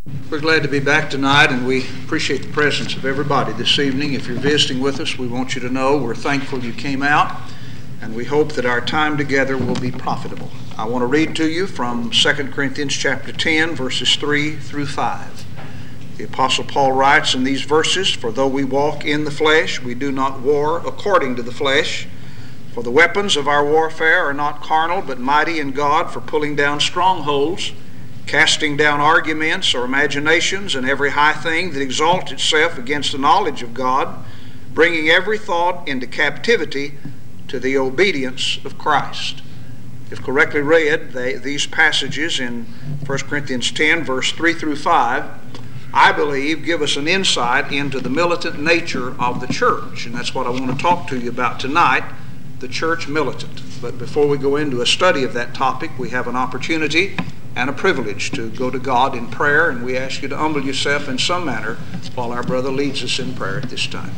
We're glad to be back tonight, and we appreciate the presence of everybody this evening. If you're visiting with us, we want you to know we're thankful you came out, and we hope that our time together will be profitable. I want to read to you from 2 Corinthians chapter 10, verses 3 through 5. The Apostle Paul writes in these verses, "For though we walk in the flesh, we do not war according to the flesh. For the weapons of our warfare are not carnal, but mighty in God for pulling down strongholds, casting down arguments or imaginations and every high thing that exalts itself against the knowledge of God, bringing every thought into captivity to the obedience of Christ." If correctly read, these passages in 1 Corinthians 10, verse 3 through 5, I believe give us an insight into the militant nature of the church. And that's what I want to talk to you about tonight, the church militant. But before we go into a study of that topic, we have an opportunity and a privilege to go to God in prayer, and we ask you to humble yourself in some manner while our brother leads us in prayer at this time.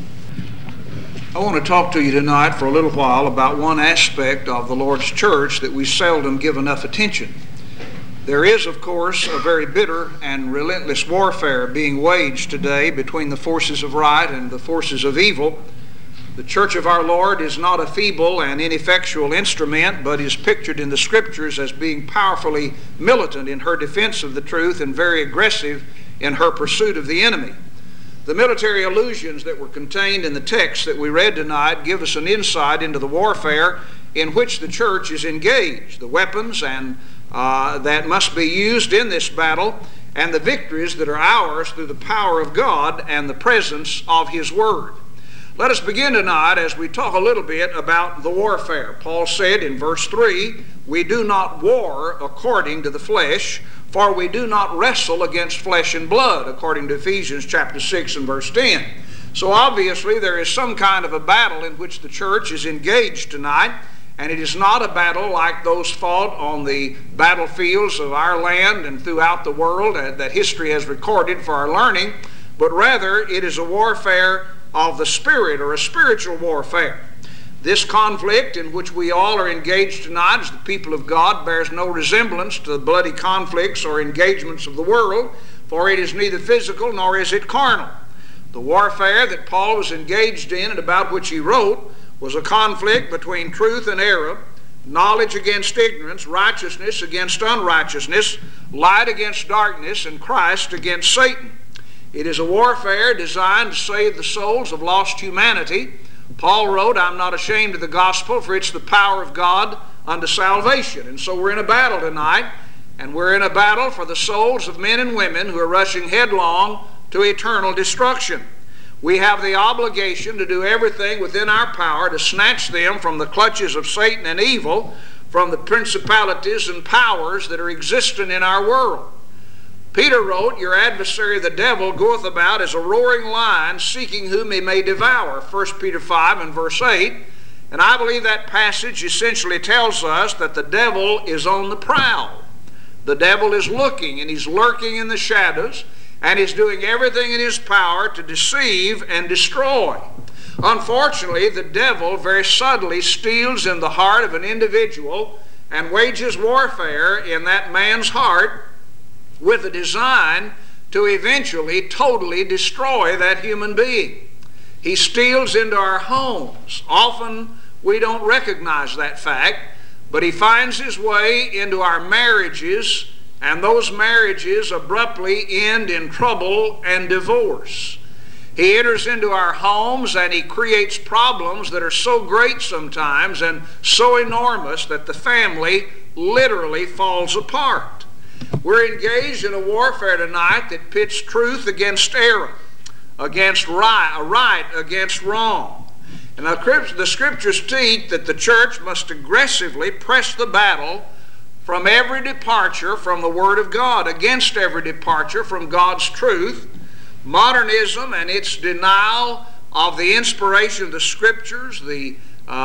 I want to talk to you tonight for a little while about one aspect of the Lord's church that we seldom give enough attention. There is, of course, a very bitter and relentless warfare being waged today between the forces of right and the forces of evil. The church of our Lord is not a feeble and ineffectual instrument, but is pictured in the Scriptures as being powerfully militant in her defense of the truth and very aggressive in her pursuit of the enemy. The military allusions that were contained in the text that we read tonight give us an insight into the warfare in which the church is engaged, the weapons and that must be used in this battle, and the victories that are ours through the power of God and the presence of His Word. Let us begin tonight as we talk a little bit about the warfare. Paul said in verse 3, "We do not war according to the flesh, for we do not wrestle against flesh and blood," according to Ephesians chapter 6 and verse 10. So obviously there is some kind of a battle in which the church is engaged tonight, and it is not a battle like those fought on the battlefields of our land and throughout the world that history has recorded for our learning, but rather it is a warfare of the Spirit, or a spiritual warfare. This conflict in which we all are engaged tonight as the people of God bears no resemblance to the bloody conflicts or engagements of the world, for it is neither physical nor is it carnal. The warfare that Paul was engaged in and about which he wrote was a conflict between truth and error, knowledge against ignorance, righteousness against unrighteousness, light against darkness, and Christ against Satan. It is a warfare designed to save the souls of lost humanity. Paul wrote, "I'm not ashamed of the gospel, for it's the power of God unto salvation." And so we're in a battle tonight, and we're in a battle for the souls of men and women who are rushing headlong to eternal destruction. We have the obligation to do everything within our power to snatch them from the clutches of Satan and evil, from the principalities and powers that are existent in our world. Peter wrote, "Your adversary the devil goeth about as a roaring lion, seeking whom he may devour," 1 Peter 5 and verse 8. And I believe that passage essentially tells us that the devil is on the prowl. The devil is looking, and he's lurking in the shadows, and he's doing everything in his power to deceive and destroy. Unfortunately, the devil very subtly steals in the heart of an individual and wages warfare in that man's heart with a design to eventually totally destroy that human being. He steals into our homes. Often we don't recognize that fact, but he finds his way into our marriages, and those marriages abruptly end in trouble and divorce. He enters into our homes and he creates problems that are so great sometimes and so enormous that the family literally falls apart. We're engaged in a warfare tonight that pits truth against error, against right against wrong. And the Scriptures teach that the church must aggressively press the battle from every departure from the Word of God, against every departure from God's truth. Modernism and its denial of the inspiration of the Scriptures, the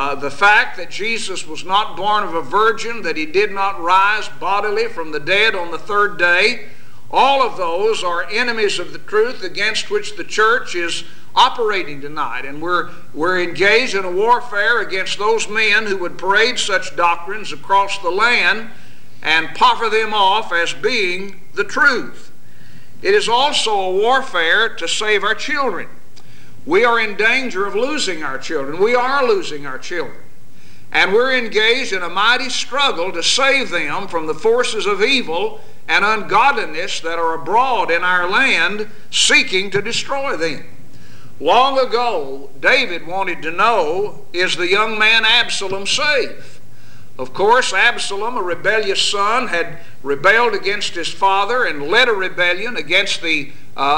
fact that Jesus was not born of a virgin, that he did not rise bodily from the dead on the third day, all of those are enemies of the truth against which the church is operating tonight. And we're engaged in a warfare against those men who would parade such doctrines across the land and proffer them off as being the truth. It is also a warfare to save our children. We are in danger of losing our children. We are losing our children. And we're engaged in a mighty struggle to save them from the forces of evil and ungodliness that are abroad in our land seeking to destroy them. Long ago, David wanted to know, is the young man Absalom safe? Of course, Absalom, a rebellious son, had rebelled against his father and led a rebellion against the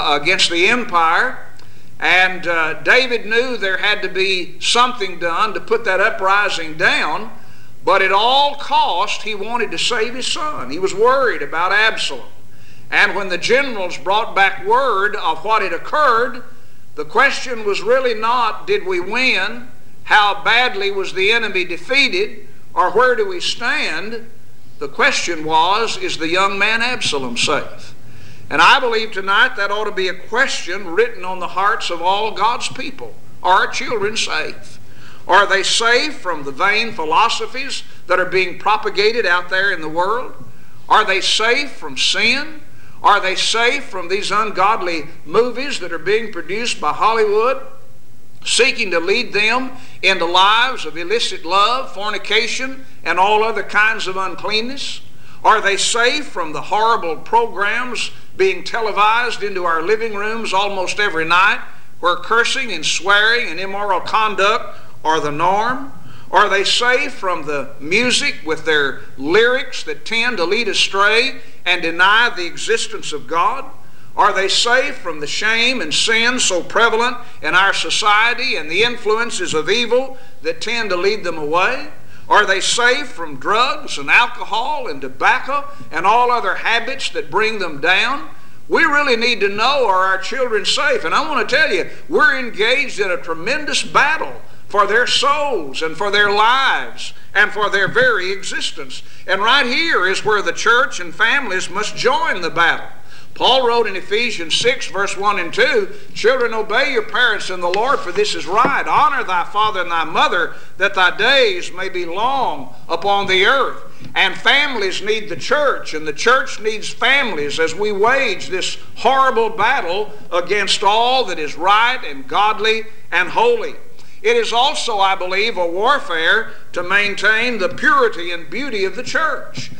empire. And David knew there had to be something done to put that uprising down, but at all cost he wanted to save his son. He was worried about Absalom. And when the generals brought back word of what had occurred, the question was really not, did we win? How badly was the enemy defeated? Or where do we stand? The question was, is the young man Absalom safe? And I believe tonight that ought to be a question written on the hearts of all God's people. Are our children safe? Are they safe from the vain philosophies that are being propagated out there in the world? Are they safe from sin? Are they safe from these ungodly movies that are being produced by Hollywood, seeking to lead them into lives of illicit love, fornication, and all other kinds of uncleanness? Are they safe from the horrible programs being televised into our living rooms almost every night, where cursing and swearing and immoral conduct are the norm? Are they safe from the music with their lyrics that tend to lead astray and deny the existence of God? Are they safe from the shame and sin so prevalent in our society and the influences of evil that tend to lead them away? Are they safe from drugs and alcohol and tobacco and all other habits that bring them down? We really need to know, are our children safe? And I want to tell you, we're engaged in a tremendous battle for their souls and for their lives and for their very existence. And right here is where the church and families must join the battle. Paul wrote in Ephesians 6, verse 1 and 2, "Children, obey your parents in the Lord, for this is right. Honor thy father and thy mother, that thy days may be long upon the earth." And families need the church, and the church needs families as we wage this horrible battle against all that is right and godly and holy. It is also, I believe, a warfare to maintain the purity and beauty of the church.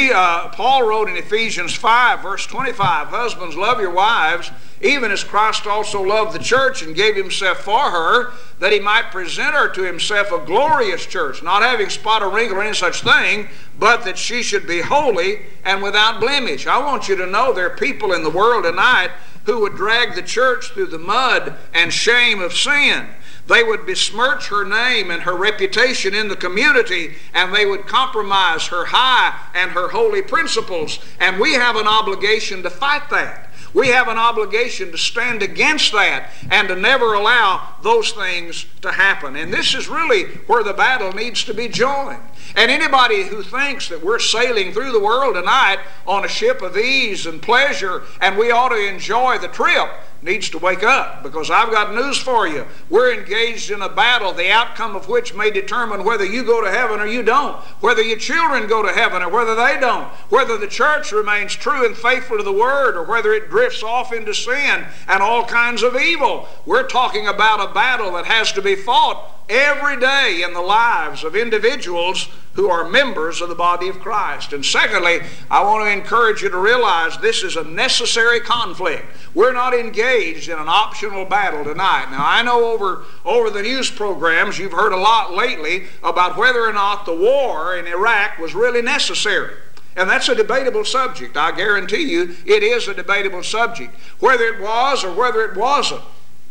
Paul wrote in Ephesians 5, verse 25, "Husbands, love your wives, even as Christ also loved the church and gave himself for her, that he might present her to himself a glorious church, not having spot or wrinkle or any such thing, but that she should be holy and without blemish." I want you to know there are people in the world tonight who would drag the church through the mud and shame of sin. They would besmirch her name and her reputation in the community, and they would compromise her high and her holy principles. And we have an obligation to fight that. We have an obligation to stand against that and to never allow those things to happen. And this is really where the battle needs to be joined. And anybody who thinks that we're sailing through the world tonight on a ship of ease and pleasure and we ought to enjoy the trip needs to wake up, because I've got news for you. We're engaged in a battle, the outcome of which may determine whether you go to heaven or you don't, whether your children go to heaven or whether they don't, whether the church remains true and faithful to the Word or whether it drifts off into sin and all kinds of evil. We're talking about a battle that has to be fought every day in the lives of individuals who are members of the body of Christ. And secondly, I want to encourage you to realize this is a necessary conflict. We're not engaged in an optional battle tonight. Now, I know over the news programs you've heard a lot lately about whether or not the war in Iraq was really necessary. And that's a debatable subject. I guarantee you it is a debatable subject. Whether it was or whether it wasn't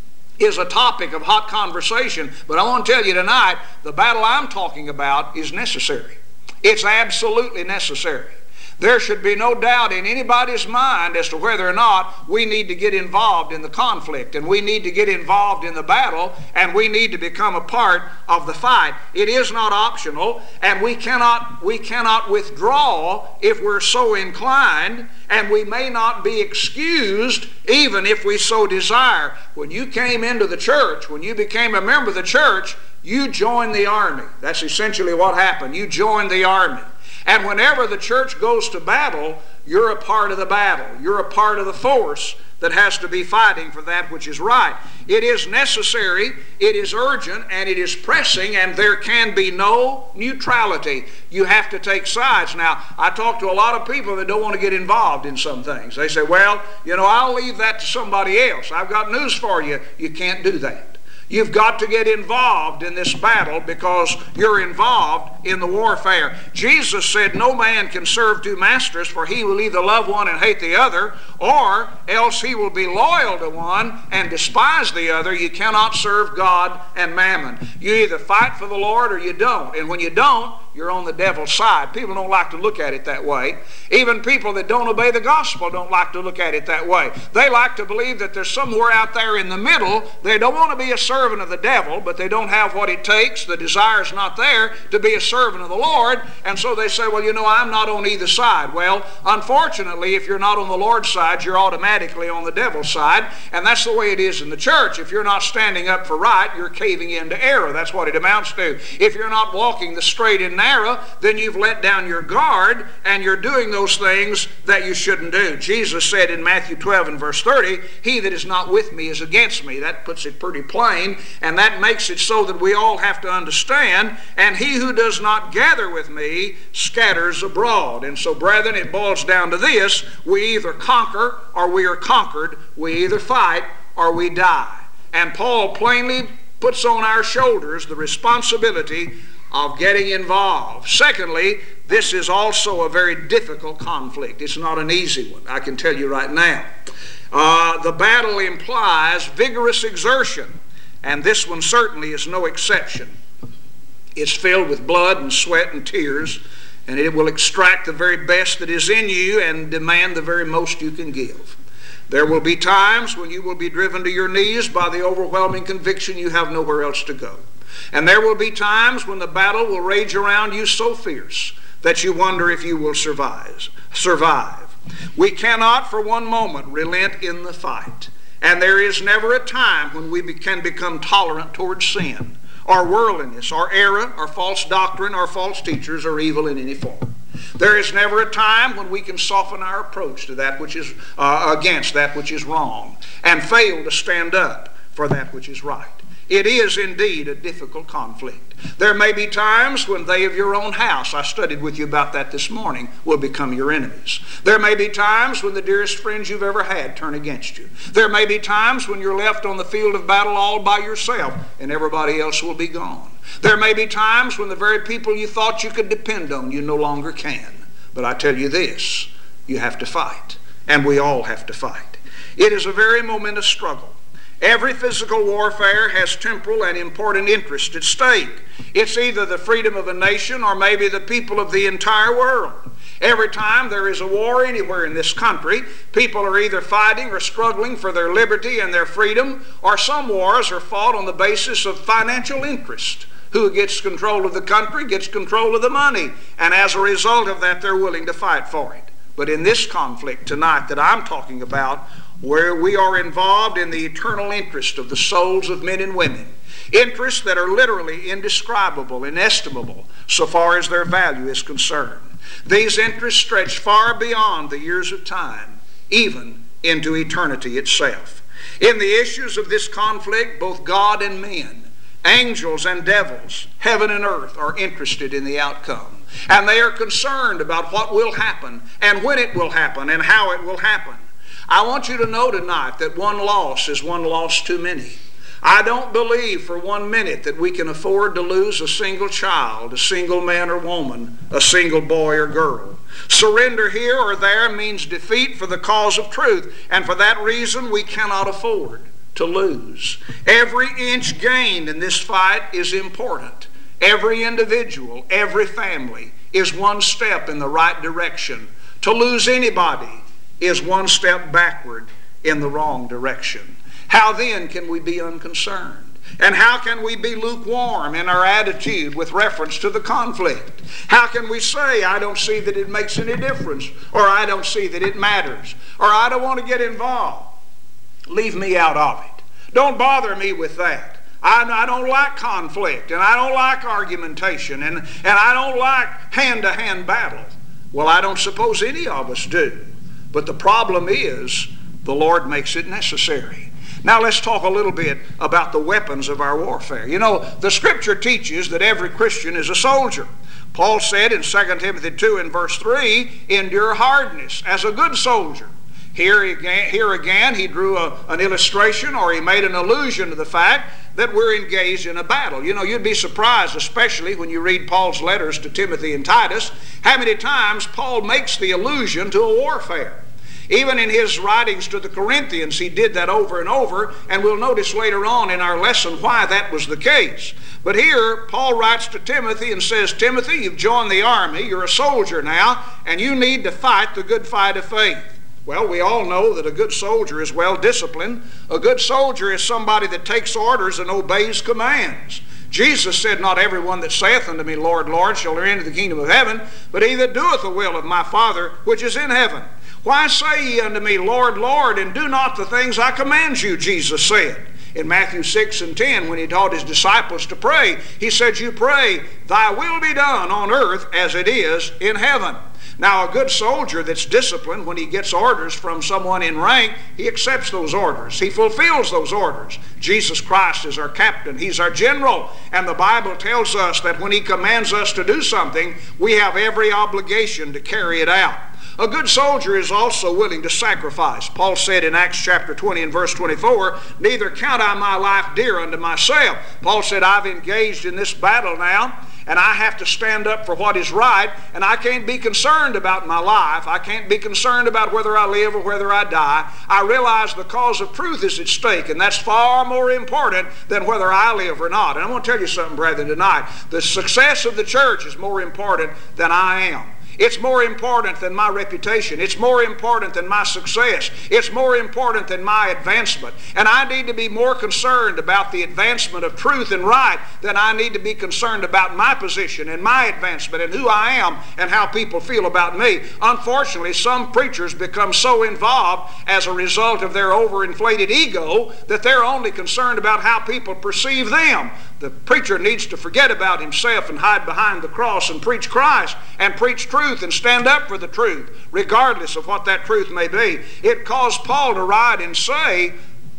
is a topic of hot conversation. But I want to tell you tonight, the battle I'm talking about is necessary. It's absolutely necessary. There should be no doubt in anybody's mind as to whether or not we need to get involved in the conflict, and we need to get involved in the battle, and we need to become a part of the fight. It is not optional, and we cannot withdraw if we're so inclined, and we may not be excused even if we so desire. When you came into the church, when you became a member of the church, you joined the army. That's essentially what happened. You joined the army. And whenever the church goes to battle, you're a part of the battle. You're a part of the force that has to be fighting for that which is right. It is necessary, it is urgent, and it is pressing, and there can be no neutrality. You have to take sides. Now, I talk to a lot of people that don't want to get involved in some things. They say, well, I'll leave that to somebody else. I've got news for you. You can't do that. You've got to get involved in this battle because you're involved in the warfare. Jesus said no man can serve two masters, for he will either love one and hate the other, or else he will be loyal to one and despise the other. You cannot serve God and mammon. You either fight for the Lord or you don't. And when you don't, you're on the devil's side. People don't like to look at it that way. Even people that don't obey the gospel don't like to look at it that way. They like to believe that there's somewhere out there in the middle. They don't want to be a servant of the devil, but they don't have what it takes. The desire's not there to be a servant of the Lord. And so they say, well, I'm not on either side. Well, unfortunately, if you're not on the Lord's side, you're automatically on the devil's side. And that's the way it is in the church. If you're not standing up for right, you're caving into error. That's what it amounts to. If you're not walking the straight and narrow, then you've let down your guard and you're doing those things that you shouldn't do. Jesus said in Matthew 12 and verse 30, he that is not with me is against me. That puts it pretty plain, and that makes it so that we all have to understand, and he who does not gather with me scatters abroad. And so, brethren, it boils down to this: we either conquer or we are conquered. We either fight or we die. And Paul plainly puts on our shoulders the responsibility of getting involved. Secondly, this is also a very difficult conflict. It's not an easy one, I can tell you right now. The battle implies vigorous exertion, and this one certainly is no exception. It's filled with blood and sweat and tears, and it will extract the very best that is in you and demand the very most you can give. There will be times when you will be driven to your knees by the overwhelming conviction you have nowhere else to go. And there will be times when the battle will rage around you so fierce that you wonder if you will survive. We cannot for one moment relent in the fight. And there is never a time when we can become tolerant towards sin, or worldliness, or error, or false doctrine, or false teachers, or evil in any form. There is never a time when we can soften our approach to that which is against that which is wrong, and fail to stand up for that which is right. It is indeed a difficult conflict. There may be times when they of your own house, I studied with you about that this morning, will become your enemies. There may be times when the dearest friends you've ever had turn against you. There may be times when you're left on the field of battle all by yourself and everybody else will be gone. There may be times when the very people you thought you could depend on, you no longer can. But I tell you this, you have to fight, and we all have to fight. It is a very momentous struggle. Every physical warfare has temporal and important interest at stake. It's either the freedom of a nation or maybe the people of the entire world. Every time there is a war anywhere in this country, people are either fighting or struggling for their liberty and their freedom, or some wars are fought on the basis of financial interest. Who gets control of the country gets control of the money, and as a result of that, they're willing to fight for it. But in this conflict tonight that I'm talking about, where we are involved in the eternal interest of the souls of men and women, interests that are literally indescribable, inestimable, so far as their value is concerned. These interests stretch far beyond the years of time, even into eternity itself. In the issues of this conflict, both God and men, angels and devils, heaven and earth are interested in the outcome. And they are concerned about what will happen and when it will happen and how it will happen. I want you to know tonight that one loss is one loss too many. I don't believe for 1 minute that we can afford to lose a single child, a single man or woman, a single boy or girl. Surrender here or there means defeat for the cause of truth, and for that reason we cannot afford to lose. Every inch gained in this fight is important. Every individual, every family is one step in the right direction. To lose anybody is one step backward in the wrong direction. How then can we be unconcerned? And how can we be lukewarm in our attitude with reference to the conflict? How can we say, I don't see that it makes any difference, or I don't see that it matters, or I don't want to get involved? Leave me out of it. Don't bother me with that. I don't like conflict, and I don't like argumentation, and I don't like hand-to-hand battle. Well, I don't suppose any of us do. But the problem is, the Lord makes it necessary. Now let's talk a little bit about the weapons of our warfare. You know, the Scripture teaches that every Christian is a soldier. Paul said in 2 Timothy 2 and verse 3, endure hardness as a good soldier. Here again, he drew an illustration, or he made an allusion to the fact that we're engaged in a battle. You know, you'd be surprised, especially when you read Paul's letters to Timothy and Titus, how many times Paul makes the allusion to a warfare. Even in his writings to the Corinthians, he did that over and over, and we'll notice later on in our lesson why that was the case. But here, Paul writes to Timothy and says, Timothy, you've joined the army, you're a soldier now, and you need to fight the good fight of faith. Well, we all know that a good soldier is well disciplined. A good soldier is somebody that takes orders and obeys commands. Jesus said, not everyone that saith unto me, Lord, Lord, shall enter into the kingdom of heaven, but he that doeth the will of my Father which is in heaven. Why say ye unto me, Lord, Lord, and do not the things I command you, Jesus said. In Matthew 6 and 10, when he taught his disciples to pray, he said, you pray, thy will be done on earth as it is in heaven. Now, a good soldier that's disciplined, when he gets orders from someone in rank, he accepts those orders. He fulfills those orders. Jesus Christ is our captain. He's our general. And the Bible tells us that when he commands us to do something, we have every obligation to carry it out. A good soldier is also willing to sacrifice. Paul said in Acts chapter 20 and verse 24, neither count I my life dear unto myself. Paul said, I've engaged in this battle now, and I have to stand up for what is right, and I can't be concerned about my life. I can't be concerned about whether I live or whether I die. I realize the cause of truth is at stake, and that's far more important than whether I live or not. And I'm going to tell you something, brethren, tonight. The success of the church is more important than I am. It's more important than my reputation. It's more important than my success. It's more important than my advancement. And I need to be more concerned about the advancement of truth and right than I need to be concerned about my position and my advancement and who I am and how people feel about me. Unfortunately, some preachers become so involved as a result of their overinflated ego that they're only concerned about how people perceive them. The preacher needs to forget about himself and hide behind the cross and preach Christ and preach truth and stand up for the truth, regardless of what that truth may be. It caused Paul to write and say,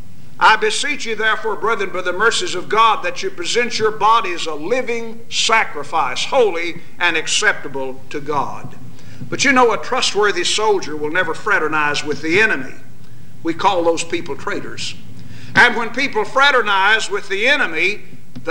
I beseech you therefore, brethren, by the mercies of God, that you present your bodies a living sacrifice, holy and acceptable to God. But you know, a trustworthy soldier will never fraternize with the enemy. We call those people traitors. And when people fraternize with the enemy,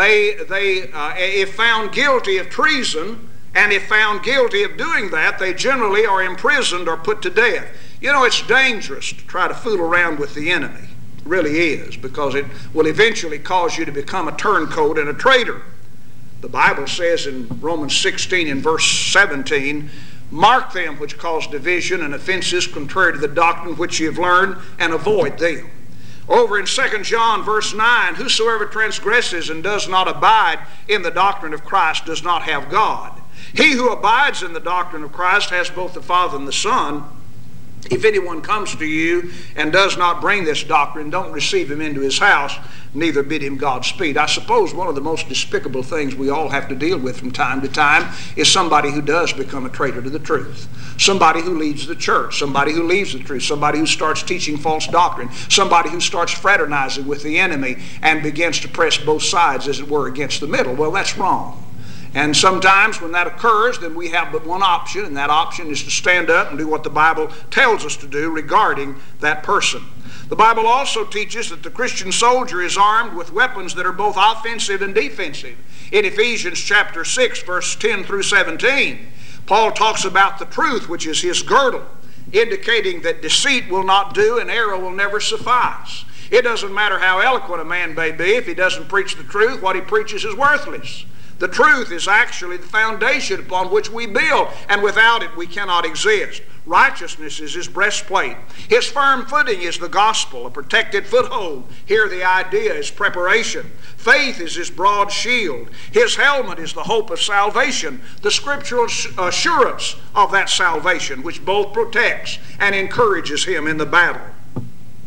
if found guilty of treason, and if found guilty of doing that, they generally are imprisoned or put to death. You know, it's dangerous to try to fool around with the enemy. It really is, because it will eventually cause you to become a turncoat and a traitor. The Bible says in Romans 16 and verse 17, mark them which cause division and offenses contrary to the doctrine which ye have learned, and avoid them. Over in 2 John verse 9, whosoever transgresses and does not abide in the doctrine of Christ does not have God. He who abides in the doctrine of Christ has both the Father and the Son. If anyone comes to you and does not bring this doctrine, don't receive him into his house, neither bid him Godspeed. I suppose one of the most despicable things we all have to deal with from time to time is somebody who does become a traitor to the truth. Somebody who leaves the church, somebody who leaves the truth, somebody who starts teaching false doctrine, somebody who starts fraternizing with the enemy and begins to press both sides, as it were, against the middle. Well, that's wrong. And sometimes when that occurs, then we have but one option, and that option is to stand up and do what the Bible tells us to do regarding that person. The Bible also teaches that the Christian soldier is armed with weapons that are both offensive and defensive. In Ephesians chapter 6, verse 10 through 17, Paul talks about the truth, which is his girdle, indicating that deceit will not do and error will never suffice. It doesn't matter how eloquent a man may be, if he doesn't preach the truth, what he preaches is worthless. The truth is actually the foundation upon which we build, and without it we cannot exist. Righteousness is his breastplate. His firm footing is the gospel, a protected foothold. Here the idea is preparation. Faith is his broad shield. His helmet is the hope of salvation, the scriptural assurance of that salvation, which both protects and encourages him in the battle.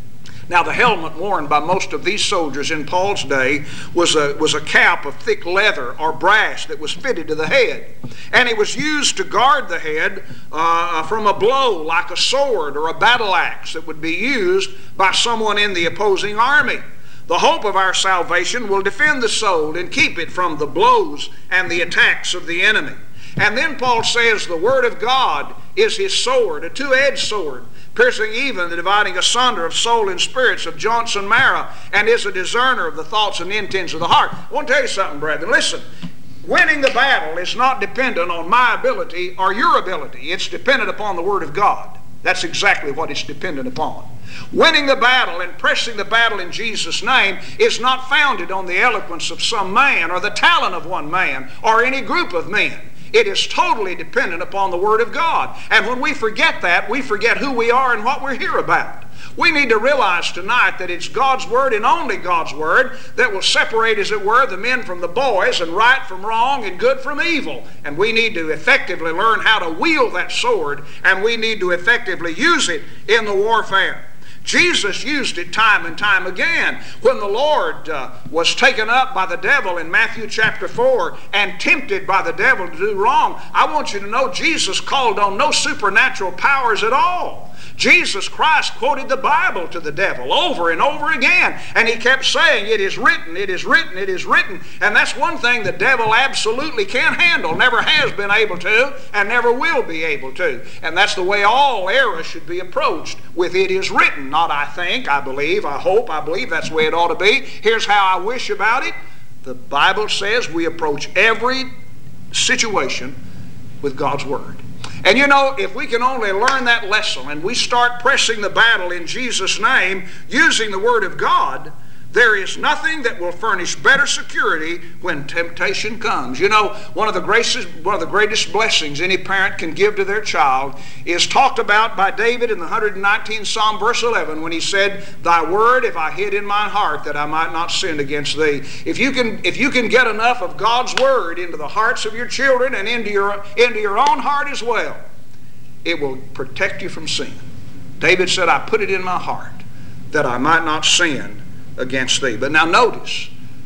Now, the helmet worn by most of these soldiers in Paul's day was a cap of thick leather or brass that was fitted to the head. And it was used to guard the head from a blow like a sword or a battle axe that would be used by someone in the opposing army. The hope of our salvation will defend the soul and keep it from the blows and the attacks of the enemy. And then Paul says the Word of God is his sword, a two-edged sword, piercing even the dividing asunder of soul and spirits, of joints and marrow, and is a discerner of the thoughts and intents of the heart. I want to tell you something, brethren. Listen, winning the battle is not dependent on my ability or your ability. It's dependent upon the Word of God. That's exactly what it's dependent upon. Winning the battle and pressing the battle in Jesus' name is not founded on the eloquence of some man or the talent of one man or any group of men. It is totally dependent upon the Word of God. And when we forget that, we forget who we are and what we're here about. We need to realize tonight that it's God's Word and only God's Word that will separate, as it were, the men from the boys and right from wrong and good from evil. And we need to effectively learn how to wield that sword, and we need to effectively use it in the warfare. Jesus used it time and time again. When the Lord was taken up by the devil in Matthew chapter 4 and tempted by the devil to do wrong, I want you to know Jesus called on no supernatural powers at all. Jesus Christ quoted the Bible to the devil over and over again, and he kept saying, "It is written, it is written, it is written." And that's one thing the devil absolutely can't handle, never has been able to, and never will be able to. And that's the way all error should be approached, with "it is written," not "I think," "I believe," "I hope," "I believe." That's the way it ought to be. Here's how I wish about it. The Bible says we approach every situation with God's Word. And you know, if we can only learn that lesson and we start pressing the battle in Jesus' name using the Word of God, there is nothing that will furnish better security when temptation comes. You know, one of the greatest blessings any parent can give to their child is talked about by David in the 119th Psalm, verse 11, when he said, "Thy word have I hid in my heart, that I might not sin against thee." If you can get enough of God's Word into the hearts of your children and into your own heart as well, it will protect you from sin. David said, "I put it in my heart, that I might not sin against thee." But now notice,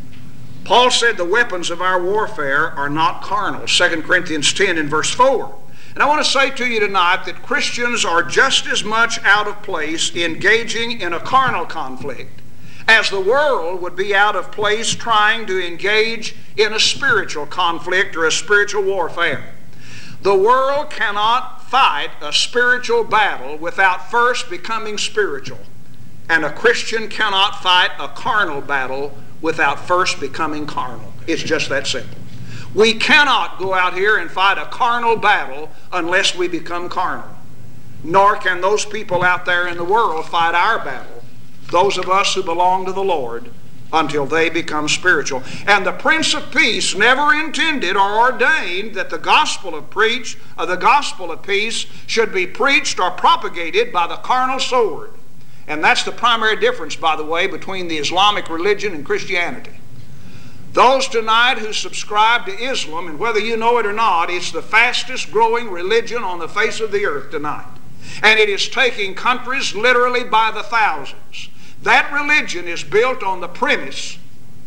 Paul said the weapons of our warfare are not carnal, 2 Corinthians 10 and verse 4. And I want to say to you tonight that Christians are just as much out of place engaging in a carnal conflict as the world would be out of place trying to engage in a spiritual conflict or a spiritual warfare. The world cannot fight a spiritual battle without first becoming spiritual. And a Christian cannot fight a carnal battle without first becoming carnal. It's just that simple. We cannot go out here and fight a carnal battle unless we become carnal. Nor can those people out there in the world fight our battle, those of us who belong to the Lord, until they become spiritual. And the Prince of Peace never intended or ordained that the gospel of peace should be preached or propagated by the carnal sword. And that's the primary difference, by the way, between the Islamic religion and Christianity. Those tonight who subscribe to Islam, and whether you know it or not, it's the fastest growing religion on the face of the earth tonight. And it is taking countries literally by the thousands. That religion is built on the premise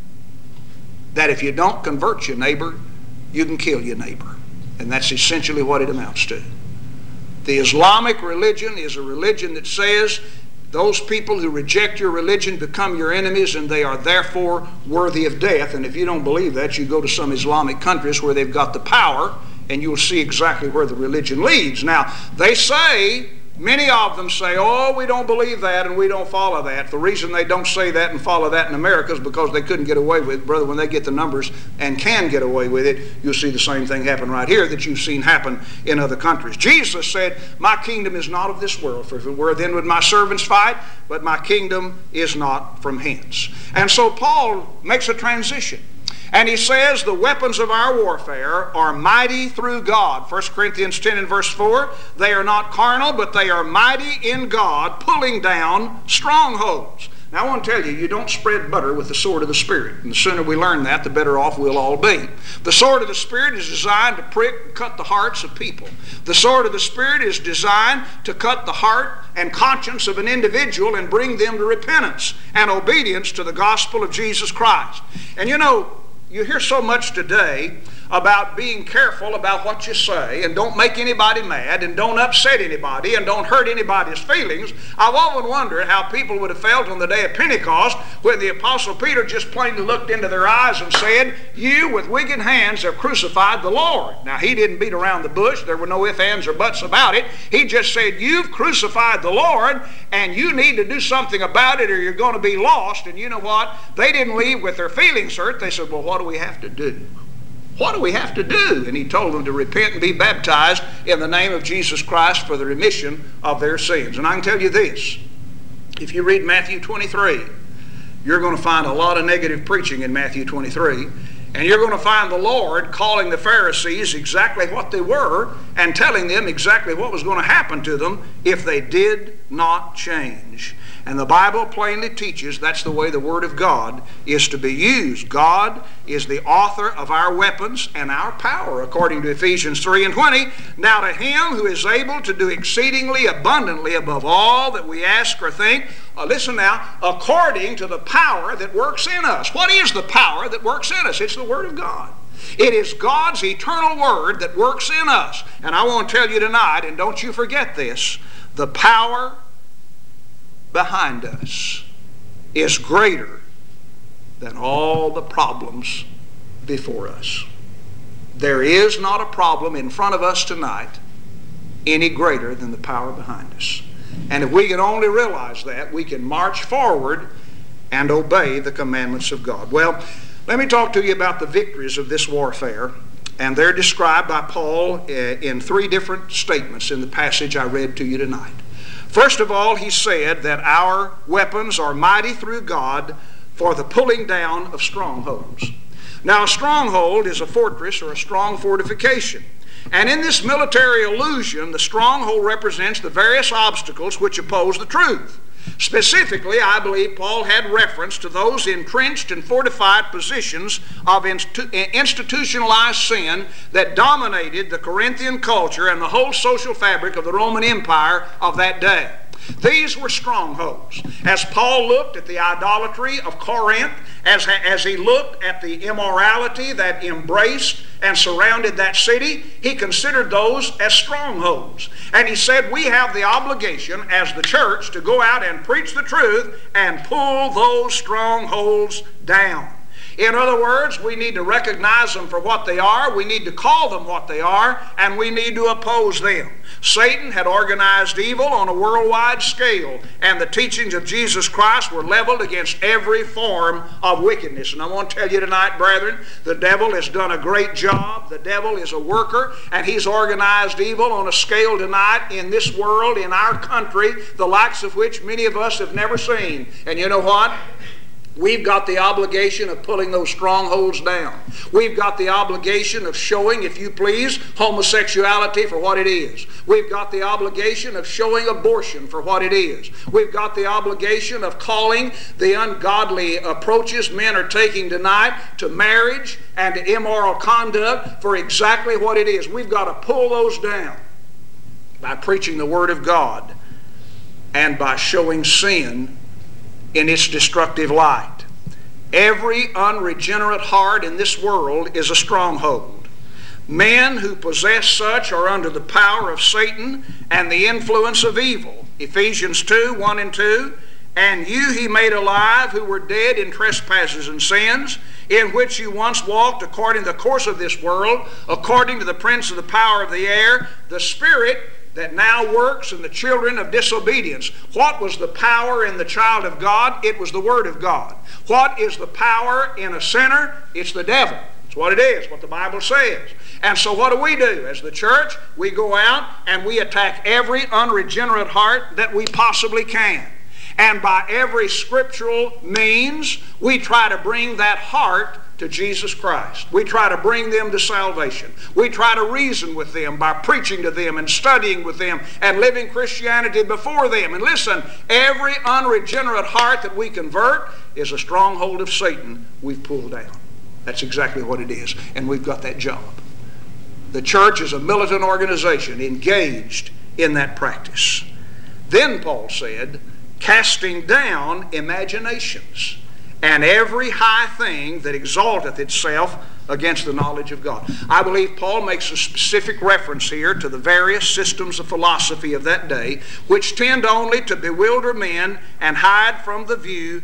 that if you don't convert your neighbor, you can kill your neighbor. And that's essentially what it amounts to. The Islamic religion is a religion that says those people who reject your religion become your enemies, and they are therefore worthy of death. And if you don't believe that, you go to some Islamic countries where they've got the power, and you'll see exactly where the religion leads. Now, they say, many of them say, "Oh, we don't believe that and we don't follow that." The reason they don't say that and follow that in America is because they couldn't get away with it. Brother, when they get the numbers and can get away with it, you'll see the same thing happen right here that you've seen happen in other countries. Jesus said, "My kingdom is not of this world, for if it were, then would my servants fight, but my kingdom is not from hence." And so Paul makes a transition. And he says the weapons of our warfare are mighty through God. 1 Corinthians 10 and verse 4, they are not carnal, but they are mighty in God, pulling down strongholds. Now I want to tell you, you don't spread butter with the sword of the Spirit. And the sooner we learn that, the better off we'll all be. The sword of the Spirit is designed to prick and cut the hearts of people. The sword of the Spirit is designed to cut the heart and conscience of an individual and bring them to repentance and obedience to the gospel of Jesus Christ. And you know, you hear so much today about being careful about what you say, and don't make anybody mad, and don't upset anybody, and don't hurt anybody's feelings. I've often wondered how people would have felt on the day of Pentecost when the Apostle Peter just plainly looked into their eyes and said, "You with wicked hands have crucified the Lord." Now, he didn't beat around the bush. There were no ifs, ands, or buts about it. He just said, "You've crucified the Lord, and you need to do something about it or you're going to be lost." And you know what? They didn't leave with their feelings hurt. They said, "Well, what do we have to do? What do we have to do?" And he told them to repent and be baptized in the name of Jesus Christ for the remission of their sins. And I can tell you this, if you read Matthew 23, you're going to find a lot of negative preaching in Matthew 23. And you're going to find the Lord calling the Pharisees exactly what they were and telling them exactly what was going to happen to them if they did not change. And the Bible plainly teaches that's the way the Word of God is to be used. God is the author of our weapons and our power, according to Ephesians 3:20. Now to Him who is able to do exceedingly abundantly above all that we ask or think, listen now, according to the power that works in us. What is the power that works in us? It's the Word of God. It is God's eternal Word that works in us. And I want to tell you tonight, and don't you forget this, the power behind us is greater than all the problems before us. There is not a problem in front of us tonight any greater than the power behind us. And if we can only realize that, we can march forward and obey the commandments of God. Well, let me talk to you about the victories of this warfare, and they're described by Paul in three different statements in the passage I read to you tonight. First of all, he said that our weapons are mighty through God for the pulling down of strongholds. Now, a stronghold is a fortress or a strong fortification. And in this military illusion, the stronghold represents the various obstacles which oppose the truth. Specifically, I believe Paul had reference to those entrenched and fortified positions of institutionalized sin that dominated the Corinthian culture and the whole social fabric of the Roman Empire of that day. These were strongholds. As Paul looked at the idolatry of Corinth, as he looked at the immorality that embraced and surrounded that city, he considered those as strongholds. And he said, we have the obligation as the church to go out and preach the truth and pull those strongholds down. In other words, we need to recognize them for what they are, we need to call them what they are, and we need to oppose them. Satan had organized evil on a worldwide scale, and the teachings of Jesus Christ were leveled against every form of wickedness. And I want to tell you tonight, brethren, the devil has done a great job. The devil is a worker, and he's organized evil on a scale tonight in this world, in our country, the likes of which many of us have never seen. And you know what? We've got the obligation of pulling those strongholds down. We've got the obligation of showing, if you please, homosexuality for what it is. We've got the obligation of showing abortion for what it is. We've got the obligation of calling the ungodly approaches men are taking tonight to marriage and to immoral conduct for exactly what it is. We've got to pull those down by preaching the Word of God and by showing sin in its destructive light. Every unregenerate heart in this world is a stronghold. Men who possess such are under the power of Satan and the influence of evil. Ephesians 2:1 and 2, and you he made alive who were dead in trespasses and sins, in which you once walked according to the course of this world, according to the prince of the power of the air, the spirit that now works in the children of disobedience. What was the power in the child of God? It was the Word of God. What is the power in a sinner? It's the devil. It's what it is, what the Bible says. And so what do? As the church, we go out and we attack every unregenerate heart that we possibly can. And by every scriptural means, we try to bring that heart to Jesus Christ. We try to bring them to salvation. We try to reason with them by preaching to them and studying with them and living Christianity before them. And listen, every unregenerate heart that we convert is a stronghold of Satan we've pulled down. That's exactly what it is, and we've got that job. The church is a militant organization engaged in that practice. Then Paul said, casting down imaginations and every high thing that exalteth itself against the knowledge of God. I believe Paul makes a specific reference here to the various systems of philosophy of that day, which tend only to bewilder men and hide from them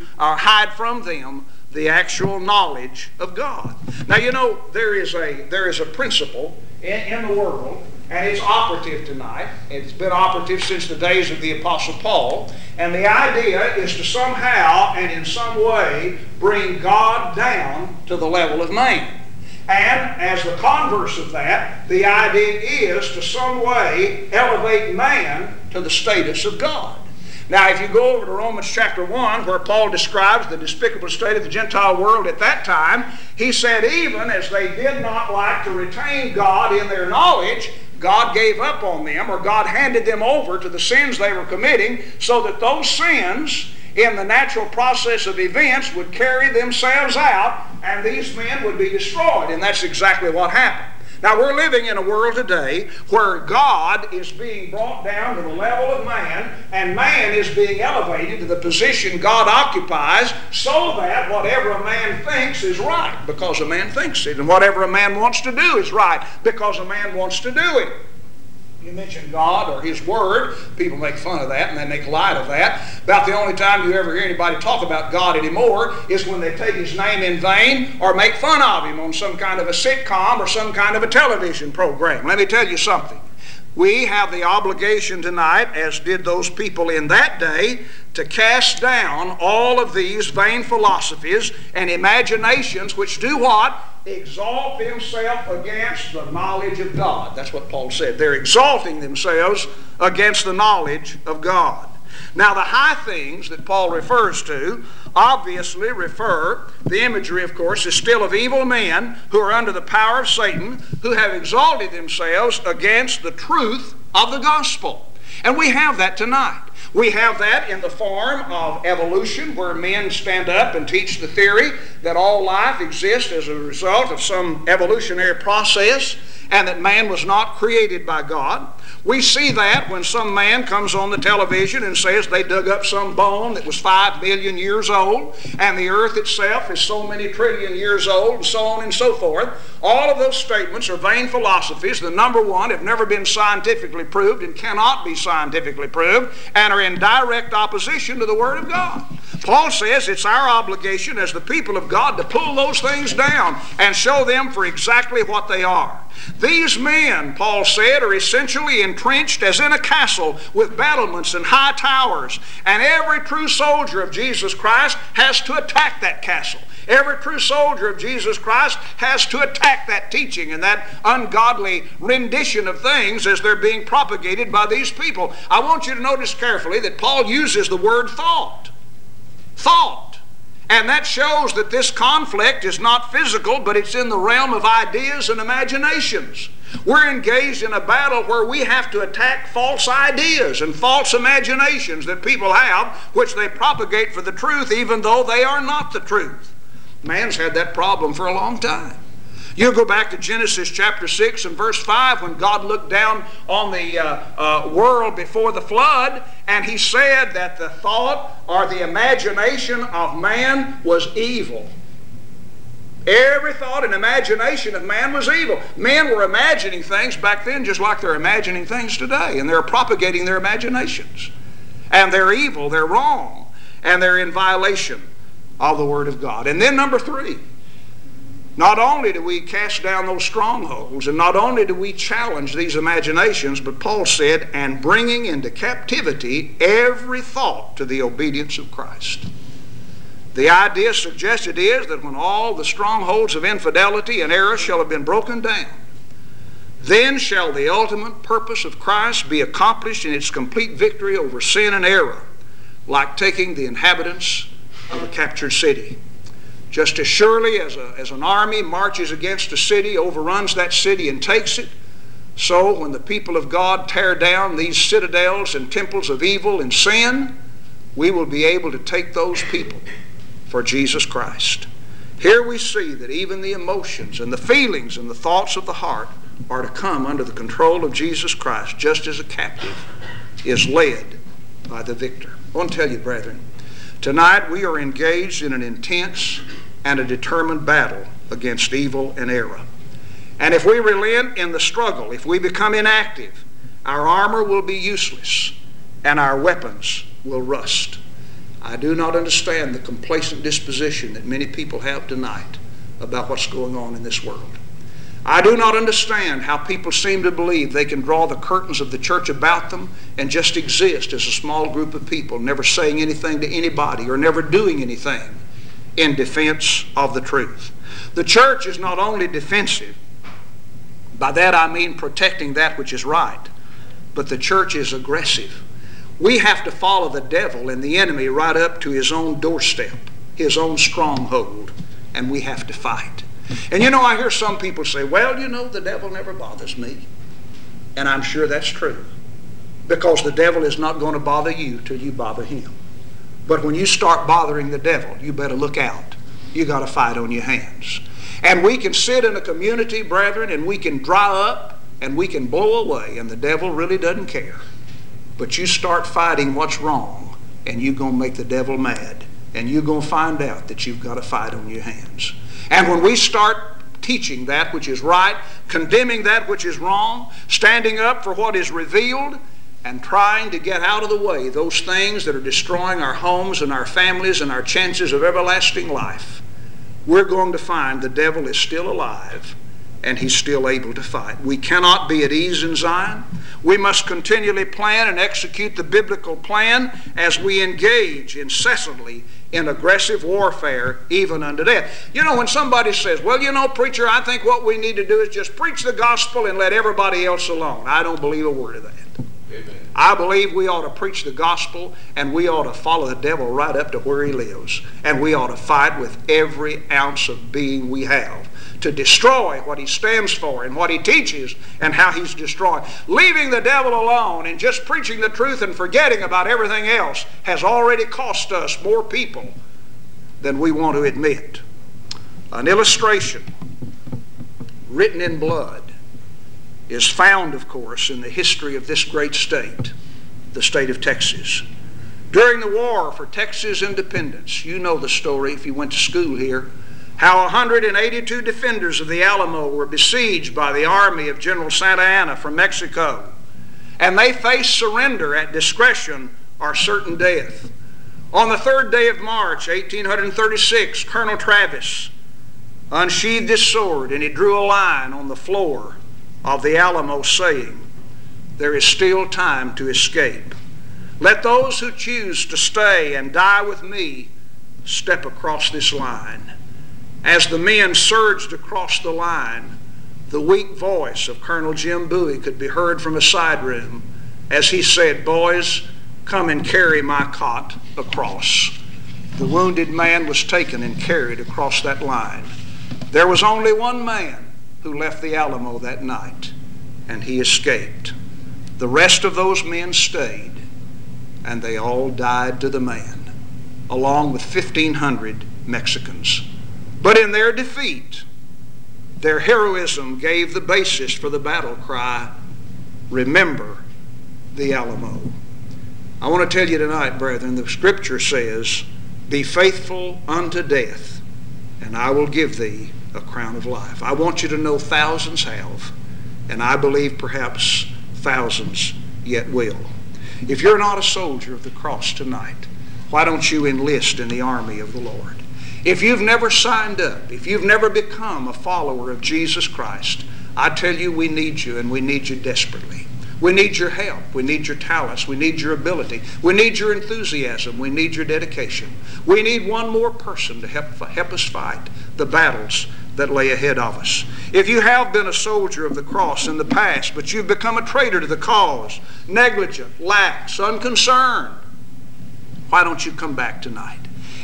the actual knowledge of God. Now, you know, there is a principle in the world, and it's operative tonight. It's been operative since the days of the Apostle Paul. And the idea is to somehow and in some way bring God down to the level of man. And as the converse of that, the idea is to some way elevate man to the status of God. Now, if you go over to Romans chapter 1, where Paul describes the despicable state of the Gentile world at that time, he said, even as they did not like to retain God in their knowledge, God gave up on them, or God handed them over to the sins they were committing, so that those sins, in the natural process of events, would carry themselves out, and these men would be destroyed. And that's exactly what happened. Now, we're living in a world today where God is being brought down to the level of man, and man is being elevated to the position God occupies, so that whatever a man thinks is right because a man thinks it, and whatever a man wants to do is right because a man wants to do it. You mention God or His Word, people make fun of that and they make light of that. About the only time you ever hear anybody talk about God anymore is when they take His name in vain or make fun of Him on some kind of a sitcom or some kind of a television program. Let me tell you something. We have the obligation tonight, as did those people in that day, to cast down all of these vain philosophies and imaginations which do what? Exalt themselves against the knowledge of God. That's what Paul said. They're exalting themselves against the knowledge of God. Now, the high things that Paul refers to obviously refer, the imagery, of course, is still of evil men who are under the power of Satan, who have exalted themselves against the truth of the gospel. And we have that tonight. We have that in the form of evolution, where men stand up and teach the theory that all life exists as a result of some evolutionary process, and that man was not created by God. We see that when some man comes on the television and says they dug up some bone that was 5 million years old, and the earth itself is so many trillion years old, and so on and so forth. All of those statements are vain philosophies. The number one, have never been scientifically proved and cannot be scientifically proved, and are in direct opposition to the Word of God. Paul says it's our obligation as the people of God to pull those things down and show them for exactly what they are. These men, Paul said, are essentially entrenched as in a castle with battlements and high towers, and every true soldier of Jesus Christ has to attack that castle. Every true soldier of Jesus Christ has to attack that teaching and that ungodly rendition of things as they're being propagated by these people. I want you to notice carefully that Paul uses the word thought. Thought. And that shows that this conflict is not physical, but it's in the realm of ideas and imaginations. We're engaged in a battle where we have to attack false ideas and false imaginations that people have, which they propagate for the truth, even though they are not the truth. Man's had that problem for a long time. You go back to Genesis chapter 6 and verse 5, when God looked down on the world before the flood, and He said that the thought or the imagination of man was evil. Every thought and imagination of man was evil. Men were imagining things back then just like they're imagining things today, and they're propagating their imaginations. And they're evil, they're wrong, and they're in violation of the Word of God. And then number 3, not only do we cast down those strongholds, and not only do we challenge these imaginations, but Paul said, and bringing into captivity every thought to the obedience of Christ. The idea suggested is that when all the strongholds of infidelity and error shall have been broken down, then shall the ultimate purpose of Christ be accomplished in its complete victory over sin and error, like taking the inhabitants of a captured city. Just as surely as an army marches against a city, overruns that city and takes it, so when the people of God tear down these citadels and temples of evil and sin, we will be able to take those people for Jesus Christ. Here we see that even the emotions and the feelings and the thoughts of the heart are to come under the control of Jesus Christ, just as a captive is led by the victor. I want to tell you, brethren, tonight we are engaged in an intense and a determined battle against evil and error. And if we relent in the struggle, if we become inactive, our armor will be useless and our weapons will rust. I do not understand the complacent disposition that many people have tonight about what's going on in this world. I do not understand how people seem to believe they can draw the curtains of the church about them and just exist as a small group of people, never saying anything to anybody or never doing anything in defense of the truth. The church is not only defensive, by that I mean protecting that which is right, but the church is aggressive. We have to follow the devil and the enemy right up to his own doorstep, his own stronghold, and we have to fight. And I hear some people say, well, the devil never bothers me. And I'm sure that's true, because the devil is not going to bother you till you bother him. But when you start bothering the devil, you better look out. You got a fight on your hands. And we can sit in a community, brethren, and we can dry up and we can blow away, and the devil really doesn't care. But you start fighting what's wrong, and you're going to make the devil mad, and you're going to find out that you've got a fight on your hands. And when we start teaching that which is right, condemning that which is wrong, standing up for what is revealed, and trying to get out of the way those things that are destroying our homes and our families and our chances of everlasting life, we're going to find the devil is still alive and he's still able to fight. We cannot be at ease in Zion. We must continually plan and execute the biblical plan as we engage incessantly in aggressive warfare, even unto death. When somebody says, well, preacher, I think what we need to do is just preach the gospel and let everybody else alone. I don't believe a word of that. Amen. I believe we ought to preach the gospel, and we ought to follow the devil right up to where he lives. And we ought to fight with every ounce of being we have to destroy what he stands for and what he teaches and how he's destroyed. Leaving the devil alone and just preaching the truth and forgetting about everything else has already cost us more people than we want to admit. An illustration written in blood is found, of course, in the history of this great state, the state of Texas. During the war for Texas independence, you know the story if you went to school here, how 182 defenders of the Alamo were besieged by the army of General Santa Anna from Mexico, and they faced surrender at discretion or certain death. On the 3rd day of March, 1836, Colonel Travis unsheathed his sword and he drew a line on the floor of the Alamo, saying, there is still time to escape. Let those who choose to stay and die with me step across this line. As the men surged across the line, the weak voice of Colonel Jim Bowie could be heard from a side room as he said, boys, come and carry my cot across. The wounded man was taken and carried across that line. There was only one man who left the Alamo that night, and he escaped. The rest of those men stayed, and they all died to the man, along with 1,500 Mexicans. But in their defeat, their heroism gave the basis for the battle cry, remember the Alamo. I want to tell you tonight, brethren, the scripture says, be faithful unto death, and I will give thee a crown of life. I want you to know thousands have, and I believe perhaps thousands yet will. If you're not a soldier of the cross tonight, why don't you enlist in the army of the Lord? If you've never signed up, if you've never become a follower of Jesus Christ, I tell you we need you, and we need you desperately. We need your help. We need your talents. We need your ability. We need your enthusiasm. We need your dedication. We need one more person to help us fight the battles that lay ahead of us. If you have been a soldier of the cross in the past, but you've become a traitor to the cause, negligent, lax, unconcerned, why don't you come back tonight?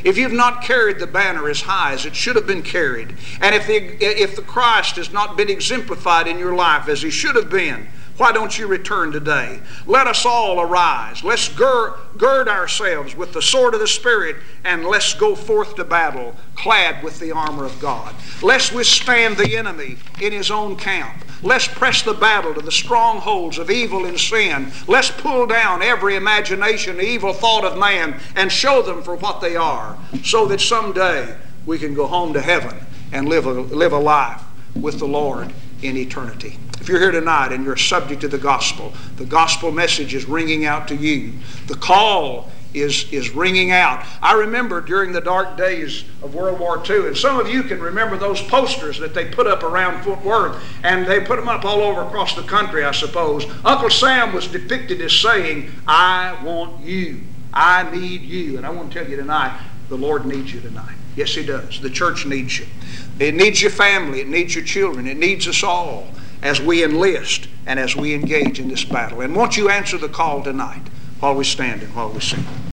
if you've not carried the banner as high as it should have been carried, and if the Christ has not been exemplified in your life as he should have been, why don't you return today? Let us all arise. Let's gird ourselves with the sword of the Spirit, and let's go forth to battle clad with the armor of God. Let's withstand the enemy in his own camp. Let's press the battle to the strongholds of evil and sin. Let's pull down every imagination, evil thought of man, and show them for what they are, so that someday we can go home to heaven and live a life with the Lord in eternity. If you're here tonight and you're subject to the gospel message is ringing out to you. The call is ringing out. I remember during the dark days of World War II, and some of you can remember those posters that they put up around Fort Worth, and they put them up all over across the country, I suppose. Uncle Sam was depicted as saying, "I want you. I need you." And I want to tell you tonight, the Lord needs you tonight. Yes, he does. The church needs you. It needs your family. It needs your children. It needs us all as we enlist and as we engage in this battle. And won't you answer the call tonight while we stand and while we sing?